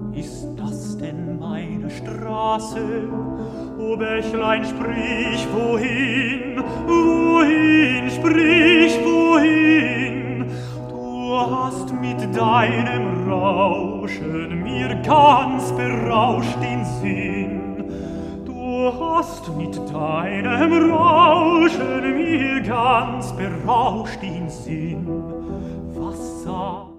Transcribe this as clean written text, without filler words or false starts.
Ist das denn meine Straße? O Bächlein, sprich, wohin? Wohin, sprich, wohin? Du hast mit deinem Rauschen mir ganz berauscht den Sinn. Du hast mit deinem Rauschen mir ganz berauscht den Sinn. Was